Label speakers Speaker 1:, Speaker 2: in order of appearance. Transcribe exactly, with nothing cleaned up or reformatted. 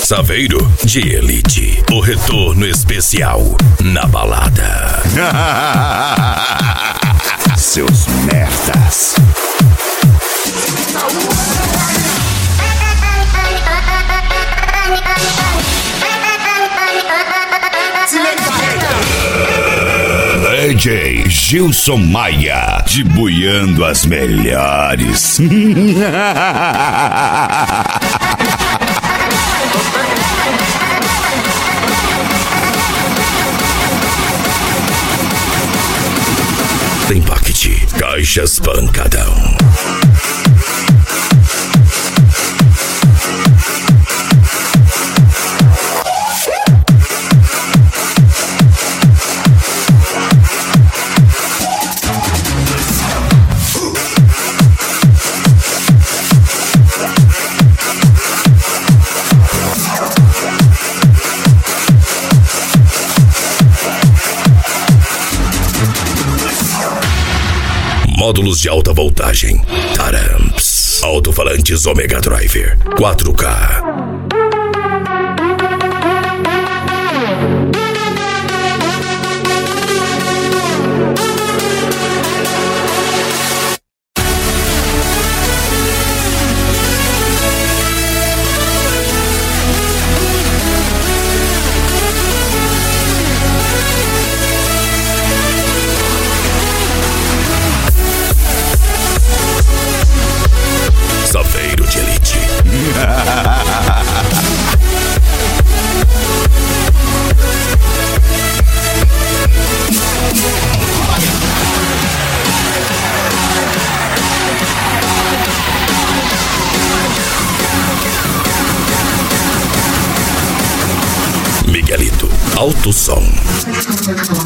Speaker 1: Saveiro de Elite. O retorno especial na balada.
Speaker 2: Seus merdas. D J Gilson Maia, dibuiando as melhores.
Speaker 1: Tem paquete, caixas pancadão. Módulos de alta voltagem, Taramps, alto-falantes Omega Driver, quatro K. Saveiro de Elite. Miguelito, alto som.